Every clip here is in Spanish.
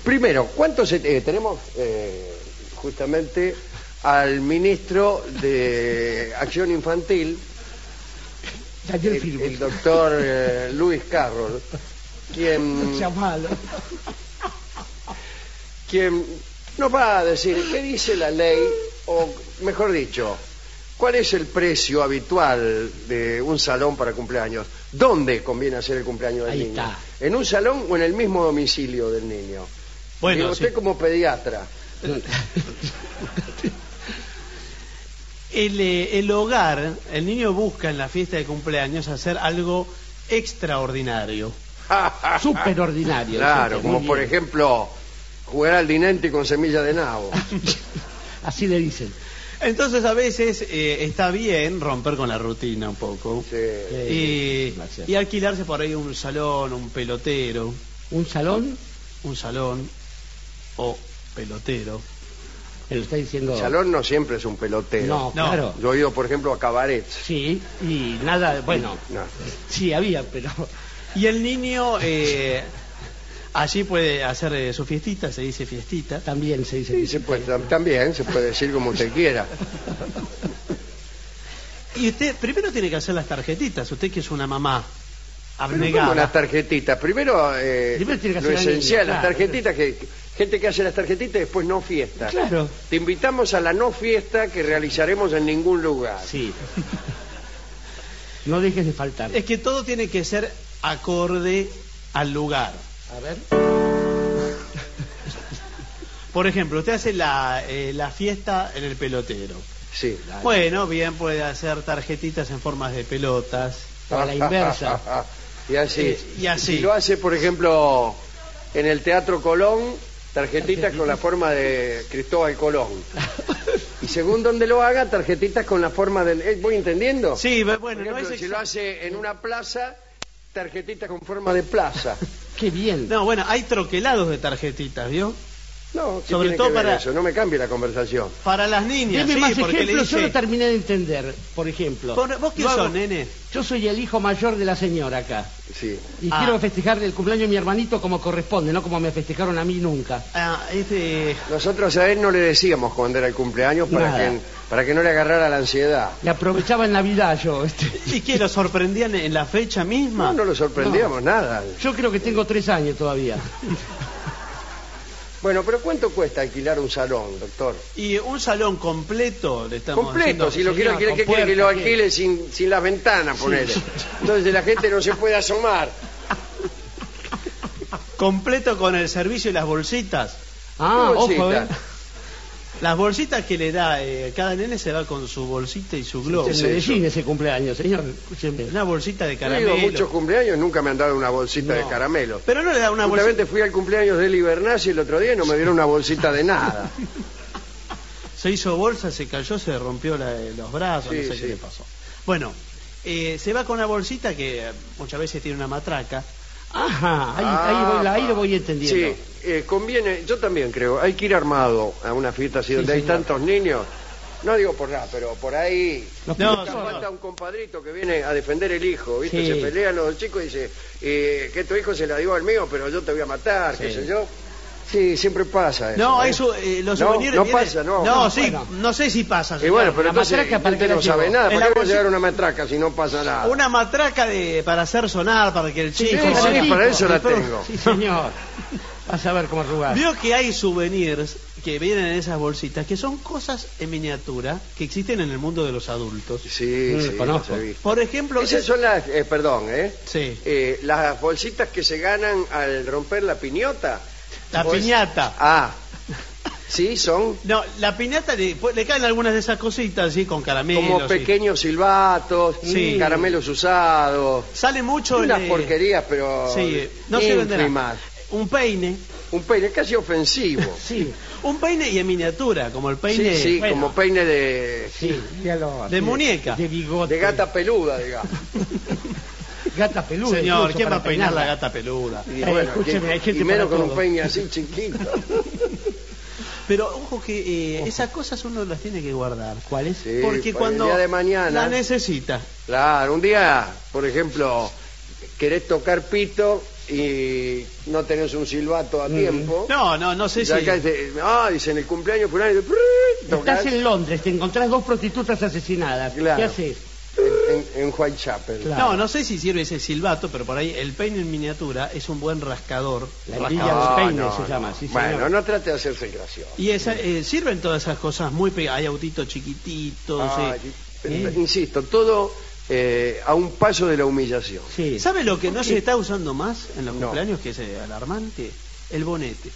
Primero, ¿cuántos tenemos justamente al ministro de Acción Infantil, el doctor Luis Carroll, quien nos va a decir qué dice la ley, o mejor dicho, cuál es el precio habitual de un salón para cumpleaños. ¿Dónde conviene hacer el cumpleaños del niño? Está. ¿En un salón o en el mismo domicilio del niño? Bueno, digo, usted sí. como pediatra. El hogar, el niño busca en la fiesta de cumpleaños hacer algo extraordinario. Súper ordinario. Claro, muy como por bien. ejemplo jugar al dinenti con semilla de nabo. Así le dicen. Entonces a veces está bien romper con la rutina un poco. Sí. Y alquilarse por ahí un salón, un pelotero. ¿Un salón? Un salón o pelotero. Me lo está diciendo. El salón no siempre es un pelotero. No, No. claro. Yo he ido, por ejemplo, a cabarets. Sí, y nada, bueno, No. sí había, pero Y el niño allí puede hacer su fiestita, se dice fiestita. también se dice. Sí, también se puede decir como usted quiera. Y usted primero tiene que hacer las tarjetitas, usted que es una mamá Pero abnegada. ¿cómo las tarjetitas? Primero, Primero tiene que lo hacer la esencial, niña, las claro. tarjetitas, gente que hace las tarjetitas y después no fiesta. Claro. Te invitamos a la no fiesta que realizaremos en ningún lugar. Sí. No dejes de faltar. Es que todo tiene que ser acorde al lugar. A ver. Por ejemplo, usted hace la fiesta en el pelotero. Sí. Bueno, bien, puede hacer tarjetitas en formas de pelotas. O a la inversa. Y así. Y así. Si lo hace, por ejemplo, en el Teatro Colón, tarjetitas con la forma de Cristóbal Colón. Y según donde lo haga, tarjetitas con la forma del... ¿Voy entendiendo? Sí, bueno, Por no ejemplo, es si lo hace en una plaza, tarjetitas con forma de plaza. Qué bien. No, bueno, hay troquelados de tarjetitas, ¿vio? No, ¿qué Sobre tiene todo que ver para- eso? No me cambie la conversación. Para las niñas, Deme sí, más porque le ejemplos, yo dice... no terminé de entender, por ejemplo. ¿Vos quién Yo hago- sos, nene? Yo soy el hijo mayor de la señora acá. Sí. Y Ah. quiero festejarle el cumpleaños de mi hermanito como corresponde, no como me festejaron a mí nunca. Nosotros a él no le decíamos cuando era el cumpleaños Nada. para que no le agarrara la ansiedad. Le aprovechaba en Navidad yo. ¿Y qué, lo sorprendían en la fecha misma? No lo sorprendíamos nada. Yo creo que tengo 3 años todavía. Bueno, pero ¿cuánto cuesta alquilar un salón, doctor? Y un salón completo, le estamos Completo, diciendo, si lo señor, quiere, con ¿qué quiere que lo puertas, alquile sin las ventanas, ponele? Entonces la gente no se puede asomar. completo con el servicio y las bolsitas. Ah, ¿Qué bolsita? ojo, Las bolsitas que le da, cada nene se va con su bolsita y su globo. En Sí, Medellín ese cumpleaños, señor. Escúcheme. Una bolsita de Yo he ido a caramelo. muchos cumpleaños, nunca me han dado una bolsita de No. caramelo. Pero no le da una bolsita. Justamente fui al cumpleaños de Eli Bernasi el otro día y no me dieron una bolsita de nada. Se hizo bolsa, se cayó, se rompió los brazos, Sí, no sé sí. qué le pasó. Bueno, se va con una bolsita que muchas veces tiene una matraca. Ajá, ahí lo voy entendiendo. Sí, conviene, yo también creo, hay que ir armado a una fiesta así donde hay señor. tantos niños. No digo por nada, pero por ahí Los No, nunca señor. falta un compadrito que viene a defender el hijo, ¿viste? Sí. Se pelean los chicos y dice que tu hijo se la dio al mío, pero yo te voy a matar, qué Sí. sé yo. Sí, siempre pasa eso. No, ¿eh? eso, los No, souvenirs no vienen- pasa, no. No, sí, Bueno. no sé si pasa. Y señor. bueno, pero La entonces matraca, ¿para usted qué no la sabe llevo? nada. En ¿Para la qué va a bolsita- llevar una matraca si no pasa nada? Una matraca para hacer sonar, para que el chico... Sí, Para para eso la pero- tengo. Sí, señor. Vas a ver cómo arrugar. Vio que hay souvenirs que vienen en esas bolsitas, que son cosas en miniatura que existen en el mundo de los adultos. Sí, sí, conozco. las he visto. Por ejemplo... Esas son las, Sí, las bolsitas que se ganan al romper la piñata. la ¿O es- piñata. Ah, sí, son No, la piñata le caen algunas de esas cositas, sí, con caramelos. como sí. pequeños silbatos, Sí. caramelos usados, Sale mucho... unas el, porquerías, pero Sí, no se venderá. ínfimas. Un peine. Un peine casi ofensivo. Sí, Un peine y en miniatura, como el peine... Sí, sí, bueno. como peine de dígalo así, De muñeca. De bigote. de gata peluda, digamos. Gata peluda. Señor, incluso, ¿quién va para a peinar la peinarla. gata peluda? Y, escúcheme, hay gente y menos para con un todo. peine así chiquito. Pero ojo que esas cosas uno las tiene que guardar. ¿Cuáles? Sí, Porque para el cuando día de mañana. la necesita. Claro, un día, por ejemplo, querés tocar pito y no tenés un silbato a tiempo. No sé si... Acá dicen el cumpleaños fulano, Estás en Londres, te encontrás 2 prostitutas asesinadas. Claro. ¿Qué haces? En Whitechapel. Claro. No sé si sirve ese silbato, pero por ahí el peine en miniatura es un buen rascador. La Villa del Peine se llama, sí, Bueno, señor. no trate de hacerse gracioso. Y sirven todas esas cosas muy hay autitos chiquititos. Insisto, todo a un paso de la humillación. Sí. ¿Sabe lo que no se está usando más en los No. cumpleaños, que es alarmante? El bonete.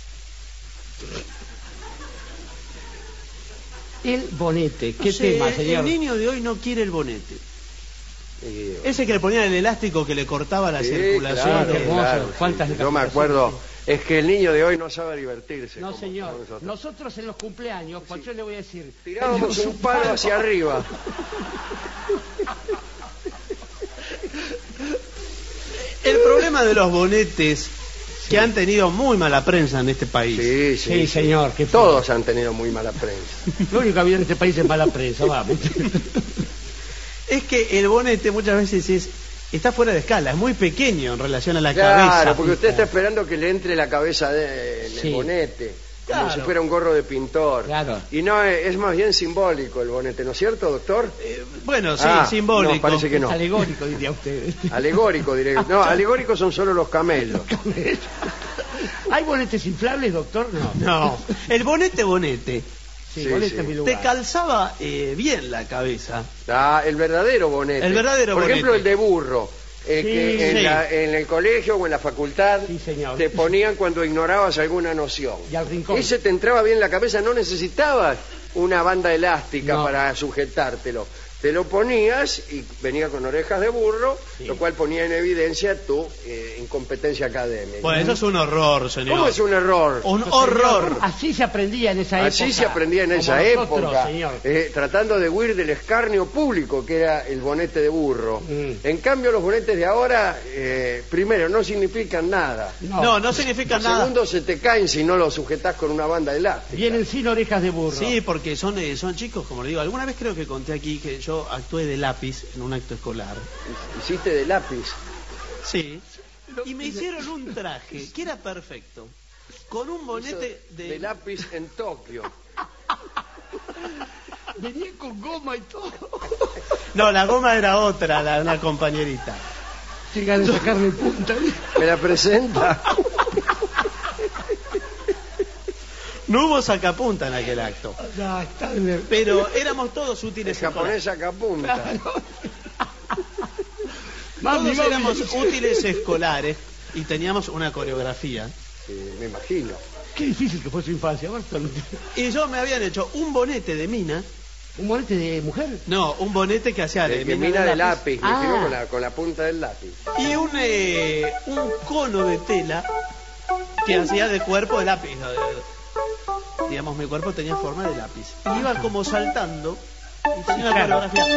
El bonete, ¿qué No sé, tema, señor? El niño de hoy no quiere el bonete. Eh, Ese que le ponían el elástico que le cortaba la circulación. claro, Qué hermoso. claro, ¿Cuántas Yo me decapitaciones? acuerdo, es que el niño de hoy no sabe divertirse. No, como señor. nosotros. Nosotros en los cumpleaños, pues yo le voy a decir... Tirábamos un palo hacia arriba. El problema de los bonetes, que han tenido muy mala prensa en este país. Sí, señor. Que Todos han tenido muy mala prensa. Lo único que había en este país es mala prensa, vamos. Es que el bonete muchas veces está fuera de escala, es muy pequeño en relación a la Claro, cabeza. porque usted está esperando que le entre la cabeza en Sí. el bonete, como Claro. si fuera un gorro de pintor. Claro. Y no, es más bien simbólico el bonete, ¿no es cierto, doctor? Bueno, sí, Ah, simbólico. no, parece que no. Alegórico, diría usted. Alegórico, diré. No, alegóricos son solo los camellos. ¿Hay bonetes inflables, doctor? No. No, el bonete. Sí, Sí, bonete sí. es mi lugar. Te calzaba bien la cabeza. Ah, el verdadero bonete. El verdadero Por ejemplo, bonete. el de burro. Que Sí. en el colegio o en la facultad Sí, señor. te ponían cuando ignorabas alguna noción. Y al rincón. Ese te entraba bien en la cabeza, no necesitabas una banda elástica No. para sujetártelo. Te lo ponías y venía con orejas de burro, Sí. lo cual ponía en evidencia tu incompetencia académica. Bueno, eso es un horror, señor. ¿Cómo es un error? Un horror. Así se aprendía en esa época. Así se aprendía en como esa nosotros, época, señor. tratando de huir del escarnio público que era el bonete de burro. Mm. En cambio, los bonetes de ahora, primero, no significan nada. No significa nada. Segundo, se te caen si no los sujetás con una banda elástica. Vienen sin orejas de burro. Sí, porque son chicos, como le digo. Alguna vez creo que conté aquí que yo actué de lápiz en un acto escolar. Hiciste de lápiz. Sí. Y me hicieron un traje que era perfecto. Con un bonete De lápiz en Tokio. Venía con goma y todo. No, la goma era otra, una compañerita. Llegan a sacarle punta. ¿Me la presenta? No hubo sacapunta en aquel acto. No, está bien. Pero éramos todos El útiles japonés sacapunta. Mami, Todos mami. éramos útiles escolares y teníamos una coreografía. Sí, me imagino. Qué difícil que fue su infancia, Barton. Y yo me habían hecho un bonete de mina. ¿Un bonete de mujer? No, un bonete que hacía De mina de lápiz, me Ah. imagino con la punta del lápiz. Y un cono de tela que hacía de cuerpo de lápiz. Digamos, mi cuerpo tenía forma de lápiz. Y iba como saltando y tenía una Claro. coreografía.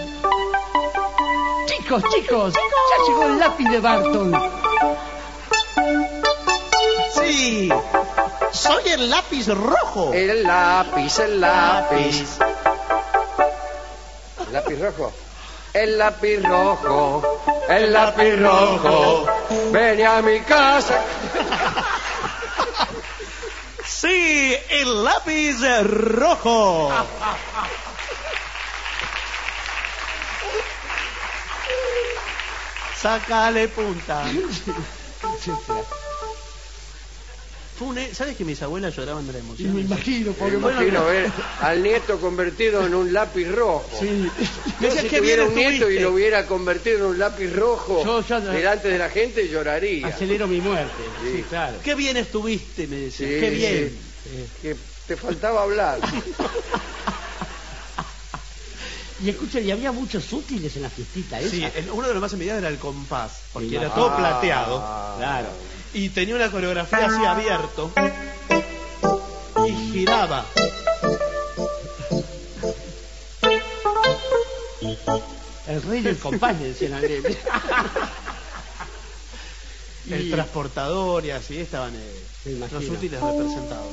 Chicos, ya llegó el lápiz de Barton. Sí, soy el lápiz rojo. El lápiz, el lápiz. ¿El lápiz rojo? El lápiz rojo, el lápiz rojo. Ven a mi casa. Sí, el lápiz rojo. Sácale punta. ¿Sabes que mis abuelas lloraban de la Y emoción? me imagino, Me porque imagino ver al nieto convertido en un lápiz rojo. Sí. Yo Decía, si ¿qué tuviera bien un nieto y estuviste? lo hubiera convertido en un lápiz rojo Yo ya- delante de la gente, lloraría. Acelero mi muerte. Sí. Sí, claro. Qué bien estuviste, me decía. Sí, Qué bien. Que te faltaba hablar. Y escuchen, y había muchos útiles en la fiestita esa. Sí, uno de los más envidiados era el compás, porque Sí, era ah, todo plateado. Claro. Y tenía una coreografía así abierto. Y giraba. El rey del compás, le decían a él. El transportador y así estaban Me imagino. los útiles representados.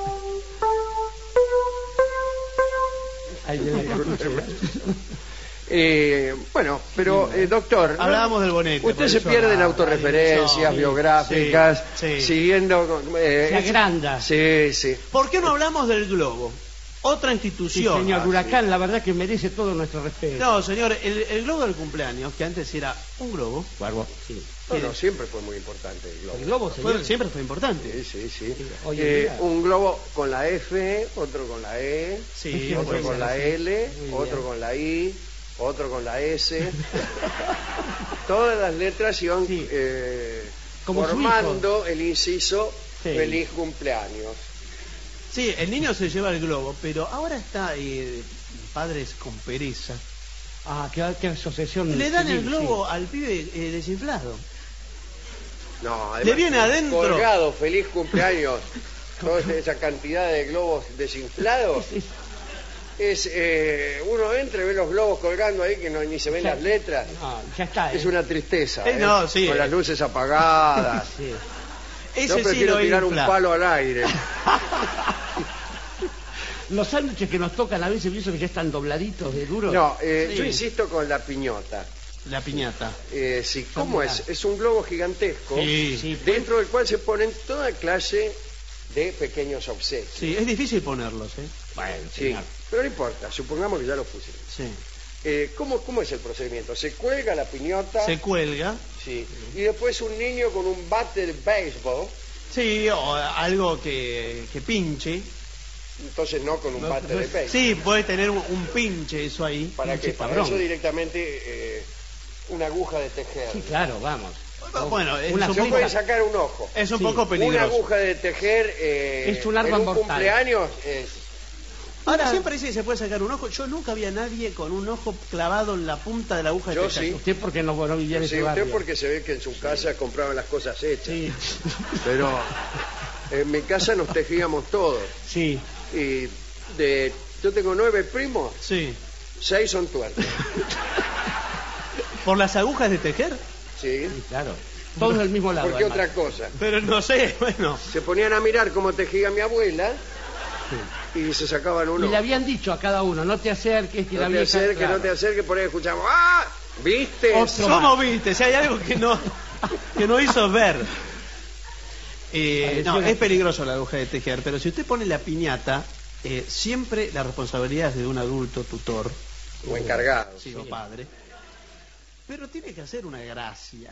Ahí viene el escuche. Bueno, pero doctor, Hablábamos del bonete. usted por se eso pierde en la autorreferencias sí, biográficas, sí, sí. siguiendo... Se agranda. Sí, sí. ¿Por qué no hablamos del globo? Otra Sí, institución. señor Huracán, la verdad que merece todo nuestro respeto. No, señor, el globo del cumpleaños, que antes era un globo, Barbo, sí. Bueno, siempre fue muy importante el globo. El globo, señor. siempre fue importante. Sí, sí, sí. Hoy en día. Un globo con la F, otro con la E, Sí, otro bueno, con la sí. L, Muy bien. otro con la I, otro con la S. Todas las letras iban Sí. Como su formando el inciso Sí. feliz cumpleaños. Sí, el niño se lleva el globo, pero ahora está padres con pereza. Ah, qué asociación. Le dan el civil, globo al pibe desinflado. No, Le viene adentro. Colgado, feliz cumpleaños. Toda esa cantidad de globos desinflados. sí. Uno entra y ve los globos colgando ahí que ni se ven Ya- las letras. No, ya está. Es una tristeza. No, sí. Con las luces apagadas. Sí. Ese Yo sí prefiero lo tirar infla. un palo al aire. Los sándwiches que nos tocan a veces pienso que ya están dobladitos de duro. No, Sí. yo insisto con la piñota. La piñata. Sí, ¿cómo Mira. es? Es un globo gigantesco Sí. Sí, dentro del cual se ponen toda clase de pequeños obsequios. Sí, es difícil ponerlos, ¿eh? Bueno, Sí, señor. pero no importa, supongamos que ya lo pusimos. Sí. ¿Cómo es el procedimiento? Se cuelga la piñota, Se cuelga. sí, y después un niño con un bate de béisbol, Sí, o algo que pinche. entonces no con un bate de béisbol. Sí, puede tener un pinche eso ahí. ¿Para pinche qué? Para padrón. eso directamente una aguja de tejer. Sí, claro, vamos. Bueno, es Una un Se sola- puede poco, sacar un ojo. es un Sí. poco Una peligroso. aguja de tejer Es un arma en un mortal. cumpleaños es... Ahora siempre dice que se puede sacar un ojo. Yo nunca vi a nadie con un ojo clavado en la punta de la aguja de Yo tejer. sí. Usted porque no vivía en Sí, ese barrio. usted porque se ve que en su casa compraban las cosas hechas. Sí, Pero en mi casa nos tejíamos todos. sí. Y yo tengo 9 primos, Sí. 6 son tuertos. ¿Por las agujas de tejer? ¿Sí? Sí, claro. Todos del mismo lado. ¿Por qué además. otra cosa? Pero no sé, bueno. Se ponían a mirar cómo tejía mi abuela y se sacaban Y uno. le habían dicho a cada uno, no te acerques, que la No te vieja... acerques, claro. no te acerques, por ahí escuchamos, ¡ah! ¿Viste? Otro. ¿Cómo viste? Si hay algo que no hizo ver. No, es peligroso la aguja de tejer, pero si usted pone la piñata, siempre la responsabilidad es de un adulto tutor, O encargado. sí, o padre. Pero tiene que hacer una gracia.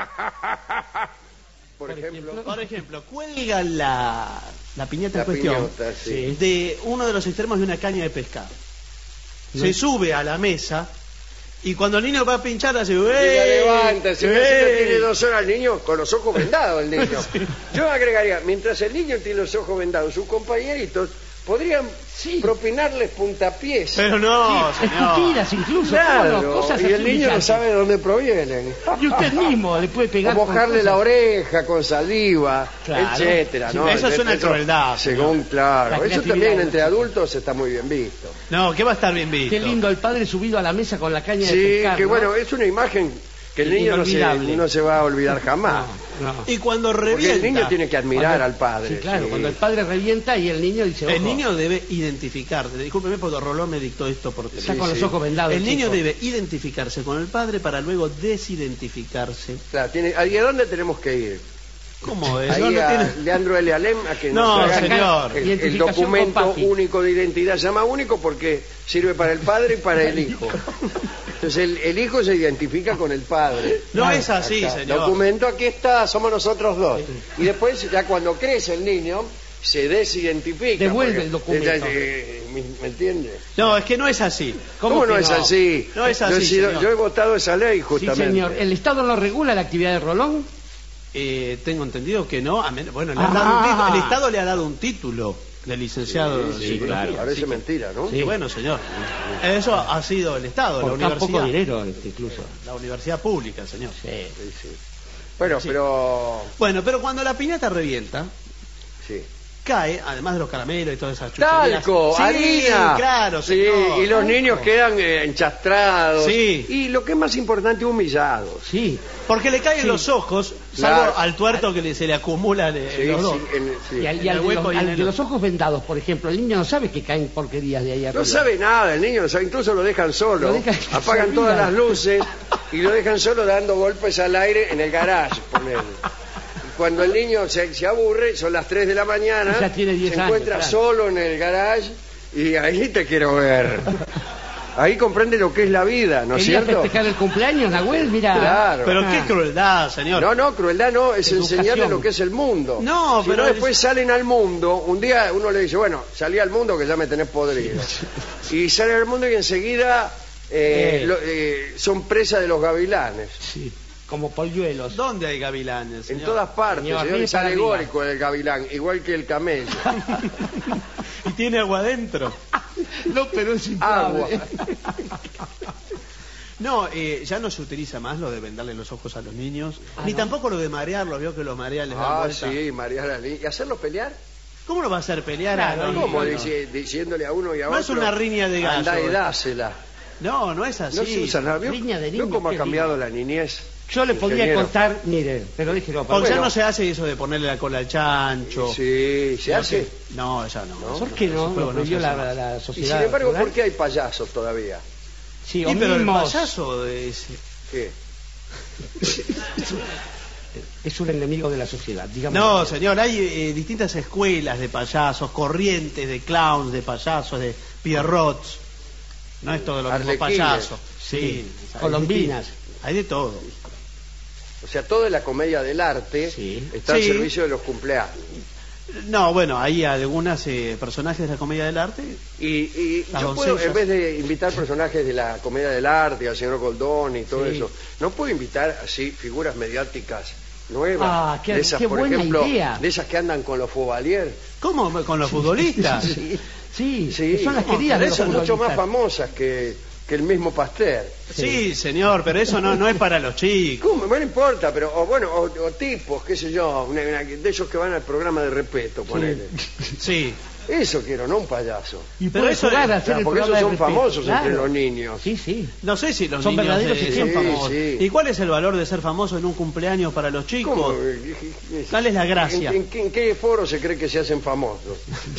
Por ejemplo, Por ejemplo, cuelga la piñata en la cuestión piñota, sí. de uno de los extremos de una caña de pescado. Se sube a la mesa y cuando el niño va a pinchar hace... Y la levanta, si tiene 2 horas el niño, con los ojos vendados el niño. Yo agregaría, mientras el niño tiene los ojos vendados, sus compañeritos podrían propinarles puntapiés. Pero no, señor. Escupidas incluso. Claro, ¿cómo no? Cosas y así el niño no brillantes. sabe de dónde provienen. Y usted mismo le puede O pegar con mojarle cosas. la oreja con saliva, Claro. etcétera, Sí, ¿no? eso es una crueldad, Según, claro. La Eso creatividad también de los entre chicos. adultos está muy bien visto. No, que va a estar bien visto. Qué lindo el padre subido a la mesa con la caña de Sí, pescar, que ¿no? bueno, es una imagen que el niño Inolvidable. no se va a olvidar jamás. No, no. Y cuando Porque revienta, el niño tiene que admirar Cuando- al padre. Sí, claro, sí. cuando el padre revienta y el niño dice, el ojo, niño debe identificarse. Discúlpeme porque Rolón me dictó esto por está teléfono. con los sí. ojos vendados. El niño chico. debe identificarse con el padre para luego desidentificarse. Claro, ¿y a dónde tenemos que ir? ¿Cómo es? Ahí No, no a tiene- Leandro L. Alem a que No, nos haga señor. el Identificación documento con papi. único de identidad. Se llama único porque sirve para el padre y para el hijo. Entonces el hijo se identifica con el padre. No es así, Acá, señor. documento, aquí está, somos nosotros dos. Y después, ya cuando crece el niño, se desidentifica. Devuelve porque- el documento. ¿Me entiende? No, es que no es así. ¿Cómo no que es así? No es así, Yo he sido- señor. yo he votado esa ley Sí, justamente. señor. ¿El Estado no regula la actividad de Rolón? Tengo entendido que no. Bueno, le Ah. han dado un título. El Estado le ha dado un título de licenciado. Sí, claro. Parece Sí. mentira, ¿no? Sí. Y bueno, señor. Eso ha sido el Estado, la Por tan poco universidad. dinero, incluso. La universidad pública, señor. Sí. Sí, sí. Bueno, Sí. pero... Bueno, pero cuando la piñata revienta, Sí. cae, además de los caramelos y todas esas chucherías. Talco, sí, harina. Claro, sí, señor. y los niños quedan enchastrados. Sí. Y lo que es más importante, humillados. Sí. Porque le caen los ojos, salvo Claro. al tuerto que se le acumulan Sí, los dos. sí. Y al, En el de hueco los, y en al el de otro. los ojos vendados, por ejemplo, el niño no sabe que caen porquerías de ahí arriba. No sabe nada, el niño no sabe, incluso lo dejan solo. Lo dejan- Apagan se todas olvida. las luces y lo dejan solo dando golpes al aire en el garage, ponele. Y cuando el niño se aburre, son las 3 de la mañana, Ya tiene 10 se años, encuentra claro. solo en el garage y ahí te quiero ver. Ahí comprende lo que es la vida, ¿no es ¿Quería cierto? festejar el cumpleaños, Nahuel? Mira. Claro. Pero Ah. qué crueldad, señor. No, crueldad no, es Educación. enseñarle lo que es el mundo. No, Si pero no, después salen al mundo, un día uno le dice, bueno, salí al mundo que ya me tenés podrido. Y salen al mundo y enseguida son presa de los gavilanes. Sí, como polluelos. ¿Dónde hay gavilanes, En señor? todas partes, Señor, señor, mire es para alegórico el gavilán, igual que el camello. Y tiene agua adentro. No, pero es Agua. No, ya no se utiliza más lo de vendarle los ojos a los niños, ni ¿no? tampoco lo de marearlos, veo que los marean les dan Ah, vuelta. sí, María la ¿Y hacerlo pelear? ¿Cómo lo va a hacer pelear Claro, a los ¿Cómo? niños? Diciéndole a uno y a No otro. es una riña de gallo. Andá y dásela. No, no es así. No se usa nada. ¿Vio, Riña de vio niños, cómo ha qué cambiado la niñez? Yo le podría Ingeniero. contar, mire, pero déjelo. Porque ya Bueno. no se hace eso de ponerle la cola al chancho. Sí, se hace. No, ya no. ¿No? ¿Por qué no? Ese juego Lo no se prohibió hace más. la Y sociedad. sin embargo, rural. ¿por qué hay payasos todavía? Sí, Sí, o pero el mimos. payaso es... ¿Qué? Es un enemigo de la sociedad, digamos. No, señor, hay distintas escuelas de payasos, corrientes de clowns, de payasos, de pierrots. No es todo lo mismo Arlequines. payaso. Sí, hay Colombinas. distintas. Hay de todo. O sea, toda la comedia del arte Sí. está al Sí. servicio de los cumpleaños. No, bueno, hay algunas personajes de la comedia del arte. Y Las yo puedo, doncellas. en vez de invitar personajes de la comedia del arte, al señor Goldoni y todo Sí. eso, ¿no puedo invitar así figuras mediáticas nuevas? Ah, qué- de esas, qué por buena ejemplo, idea. de esas que andan con los Fubalier. ¿Cómo? ¿Con los futbolistas? Sí, Sí, son las no, queridas de pero los son mucho más futbolistas. famosas que el mismo Pasteur. Sí, señor, pero eso no es para los chicos. ¿Cómo? No importa, pero o tipos, qué sé yo, de esos que van al programa de respeto, ponele. Sí. Eso quiero, no un payaso. Y Pero puede eso jugar a es- hacer el porque esos programa son de respeto, famosos entre claro. los niños. Sí, sí. No sé si los Son niños verdaderos son ejemplos. famosos. Sí. ¿Y cuál es el valor de ser famoso en un cumpleaños para los chicos? ¿Cómo? ¿Cuál es la gracia? ¿En qué foro se cree que se hacen famosos?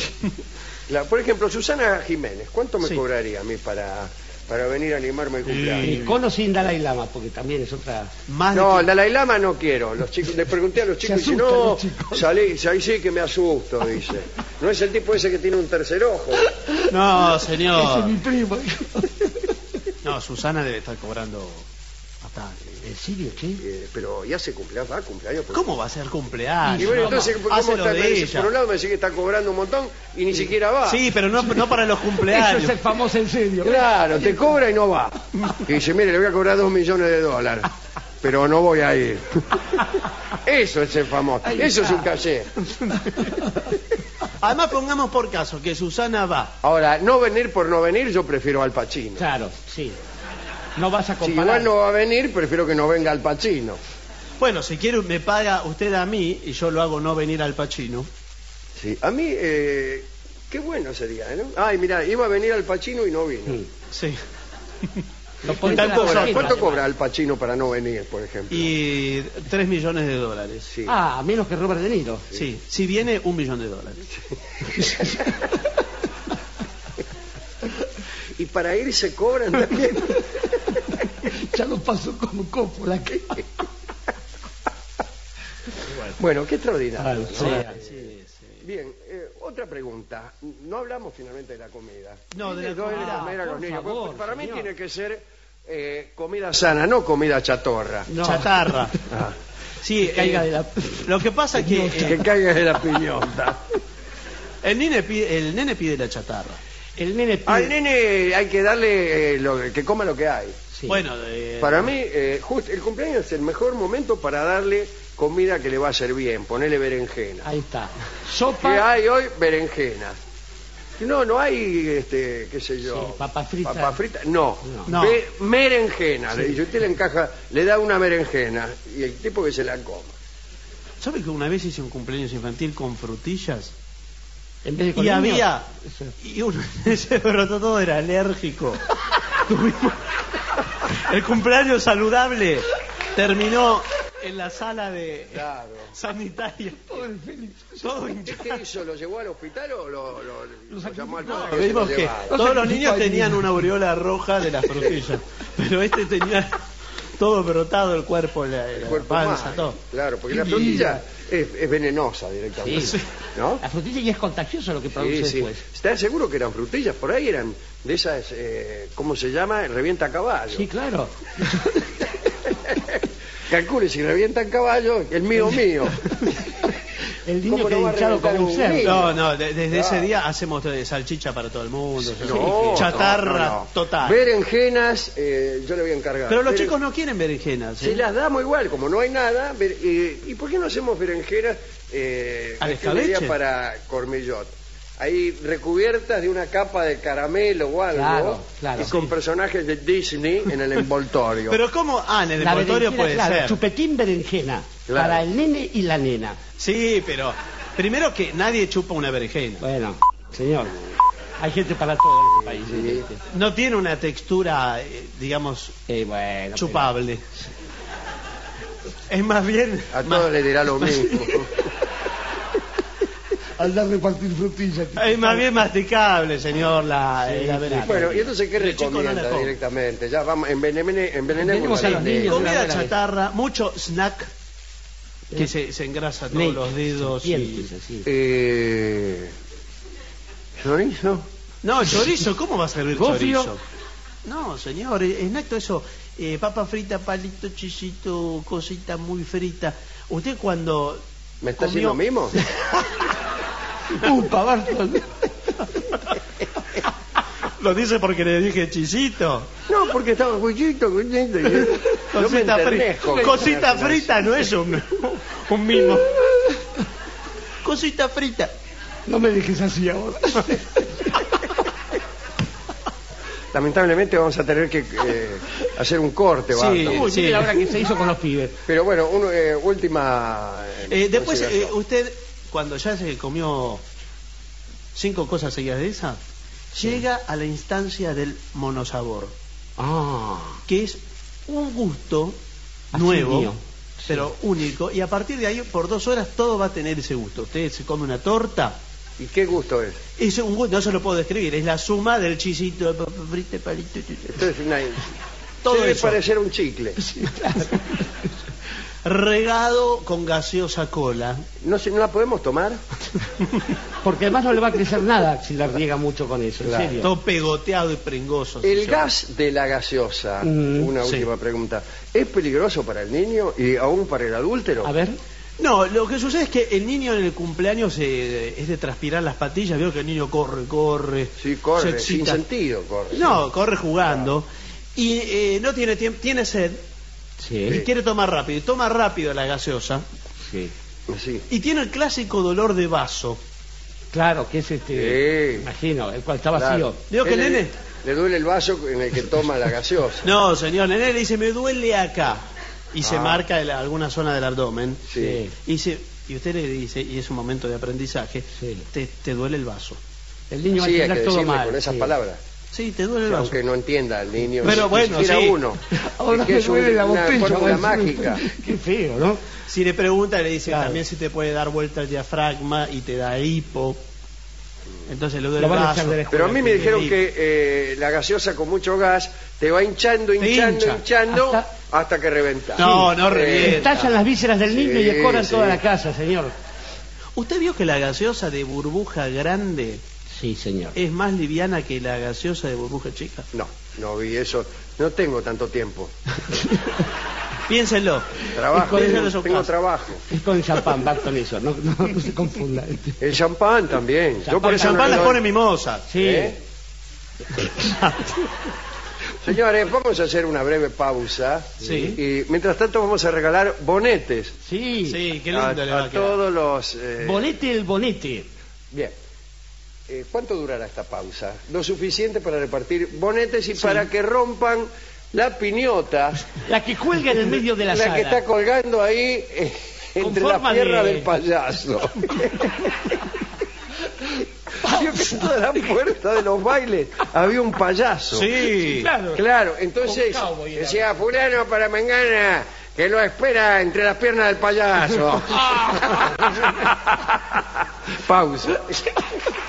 Por ejemplo, Susana Jiménez, ¿cuánto me Sí. cobraría a mí para venir a animarme el cumpleaños? Y con o sin Dalai Lama, porque también es otra... Más de No, que- el Dalai Lama no quiero. Los chicos, le pregunté a los chicos y dicen, asustan no, los chicos. ahí sí que me asusto, dice. No es el tipo ese que tiene un tercer ojo. No, Ese es señor. mi primo. No, Susana debe estar cobrando bastante. ¿En serio, che? Pero ya se cumpleaños, va a cumpleaños. ¿Cómo va a ser cumpleaños? Y bueno, No, entonces, ¿cómo hácelo está? de ella. Por un lado me dice que está cobrando un montón y ni siquiera va. Sí, pero no para los Eso cumpleaños. es el famoso en serio. Claro, te cobra y no va. Y dice, mire, le voy a cobrar $2 millones, pero no voy a ir. Eso es el famoso. Ahí Eso es está. un caché. Además, pongamos por caso que Susana va. Ahora, no venir por no venir, yo prefiero Al Pacino. Claro, sí. No vas a Si comparar. igual no va a venir, prefiero que no venga Al Pacino. Bueno, si quiere me paga usted a mí y yo lo hago no venir al Pacino. Sí, a mí, qué bueno sería, ¿no? Ay, mira, iba a venir Al Pacino y no vino. Sí. Lo podés ¿Cuánto hacer cobra? así, ¿Cuánto ¿no? cobra Al Pacino para no venir, por ejemplo? Y $3 millones. Sí. Ah, menos que Robert De Niro. Sí. Si viene $1 millón. Y para ir se cobran también. Ya lo pasó como Coppola. Bueno, qué extraordinario. Sí. Sí, sí. Bien, otra pregunta. No hablamos finalmente de la comida. No, de la ¿Quiénes doy comida. comer a los Por niños? favor, Porque para mí señor. tiene que ser comida sana, no comida chatorra. No. Chatarra. Ah, Sí, Que caiga de la... lo que pasa es que que caiga de la piñota. el nene pide la chatarra. El nene pide... Al nene hay que darle que coma lo que hay. Sí. Bueno, Para mí, justo el cumpleaños es el mejor momento para darle comida que le va a hacer bien, ponerle berenjena. Ahí está. ¿Qué Sopa... hay hoy? Berenjena. No hay, qué sé yo. Sí, papa frita. Papa frita, no. No. Berenjena. Le dice, usted le encaja, le da una berenjena y el tipo que se la coma. ¿sabe que una vez hice un cumpleaños infantil con frutillas? En vez de con Y niños. había... Y uno ese brotó todo era alérgico. Tuvimos- El cumpleaños saludable terminó en la sala de Claro. sanitaria. Todo hinchado. ¿Qué hizo? ¿Lo llevó al hospital o lo llamó al padre? No, vimos que todos los niños tenían una aureola roja de las frutillas, pero este tenía todo brotado el cuerpo, la Cuerpo panza, mal. todo. Claro, porque la frutilla es venenosa directamente. Sí. ¿No? La frutilla ya es contagiosa lo que produce Sí, sí. después. ¿Estás seguro que eran frutillas? Por ahí eran de esas, ¿cómo se llama? Revienta caballo. Sí, claro. Calcule si revientan caballo, el mío. El niño ¿Cómo que no va a hinchado reventar como un un cerdo. niño? No, desde Claro. ese día hacemos salchicha para todo el mundo, No, chatarra no. total. Berenjenas, yo le voy a encargar. Pero los chicos no quieren berenjenas. Se las damos igual, como no hay nada. ¿Y por qué no hacemos berenjenas ¿Al yo diría escabeche? para cormillot? Ahí recubiertas de una capa de caramelo o algo. Claro, claro. Y con Sí. personajes de Disney en el envoltorio. Pero ¿cómo? En el La envoltorio berenjena, puede claro, ser. chupetín berenjena. Claro. Para el nene y la nena. Sí, pero primero que nadie chupa una berenjena. Bueno, señor. Hay gente para todo en este país. Sí. ¿viste? No tiene una textura, digamos, Bueno. chupable. Es más bien... A todos les dirá lo mismo. Andar a repartir frutillas. Es más bien masticable, señor, la Sí, berenjena. Bueno, ¿y entonces qué El chico no la recomienda come. directamente? Ya vamos, envenenemos Envenenemos a a los niños. Comida Una buena chatarra, mucho snack que se engrasa todos los dedos. Serpientes, así. ¿Chorizo? No, chorizo, ¿cómo va a servir Gofio. chorizo? No, señor, snack todo eso, papa frita, palito, chisito, cosita muy frita. Usted cuando ¿Me está comió- haciendo mimo? Upa, Bartol. Lo dice porque le dije chisito. No, porque estaba cuchito. Yo me Cosita enternezco. frita. Cosita frita no es un mimo. Cosita frita. No me dejes así ahora. Lamentablemente vamos a tener que hacer un corte, Sí. Barton. Uy, Sí. mire la hora que se hizo con los pibes. Pero bueno, última... Después, consideración. usted, cuando ya se comió 5 cosas seguidas de esa, llega a la instancia del monosabor, Ah. que es un gusto Así nuevo, mío. pero único, y a partir de ahí, por 2 horas, todo va a tener ese gusto. Usted se come una torta, ¿Y qué gusto es? es un gusto, no se lo puedo describir, es la suma del chisito, de papa frita, palito, Esto es una... todo Debe eso. parecer un chicle. Regado con gaseosa cola. ¿No la podemos tomar? Porque además no le va a crecer nada si la riega mucho con eso, Claro. en serio. Todo pegoteado y prengoso. El sí, gas de la gaseosa, una sí. última pregunta, ¿es peligroso para el niño y aún para el adúltero? A ver. No, lo que sucede es que el niño en el cumpleaños es de transpirar las patillas. Veo que el niño corre. Sí, corre, se sin excita. sentido corre. No, corre jugando. Y no tiene tiempo, tiene sed y Sí. quiere tomar rápido. Y toma rápido la gaseosa. Sí. Sí. Y tiene el clásico dolor de vaso. Claro, que es Sí. imagino, el cual está Claro. vacío. Digo que Él nene. le duele el vaso en el que toma la gaseosa. No, señor, nene le dice, me duele acá. Y se marca alguna zona del abdomen. Sí. Y usted le dice, y es un momento de aprendizaje, Sí. te duele el vaso. El niño va a Sí, hay que entender todo decirle mal. con esas sí. palabras. Sí, te duele el vaso. Aunque no entienda el niño. Pero ni bueno, siquiera sí. uno. Ahora Es que me es duele la una botella. fórmula va a decir. mágica. Qué feo, ¿no? Si le pregunta, le dice Claro. también si te puede dar vuelta el diafragma y te da hipo. Entonces le duele Lo el van a vaso. echar de la escuela. Pero a mí me Sí. dijeron que la gaseosa con mucho gas te va hinchando hincha. hasta que reventa. No revienta. Estallan las vísceras del niño y Sí, decoran sí. toda la casa, señor. ¿Usted vio que la gaseosa de burbuja grande Sí, señor. es más liviana que la gaseosa de burbuja chica? No vi eso. No tengo tanto tiempo. Piénsenlo. Trabajo, Piénsenlo en su tengo casa. trabajo. Es con champán, Barton, eso. No se confunda. El champán también. Yo por El eso champán no le las doy- pone mimosa. Sí. ¿Eh? Señores, vamos a hacer una breve pausa. Sí. Y mientras tanto vamos a regalar bonetes Sí. Sí, qué a, lindo le va a a quedar. todos los... Bonete el bonete. Bien. ¿Cuánto durará esta pausa? Lo suficiente para repartir bonetes y para que rompan la piñota, La que cuelga en el medio de la sala. que está colgando ahí Con entre la forma pierna de- del payaso. pareció que en toda la puerta de los bailes había un payaso. Sí. Claro, entonces Un cowboy era. decía, fulano para mañana, que lo espera entre las piernas del payaso. Pausa.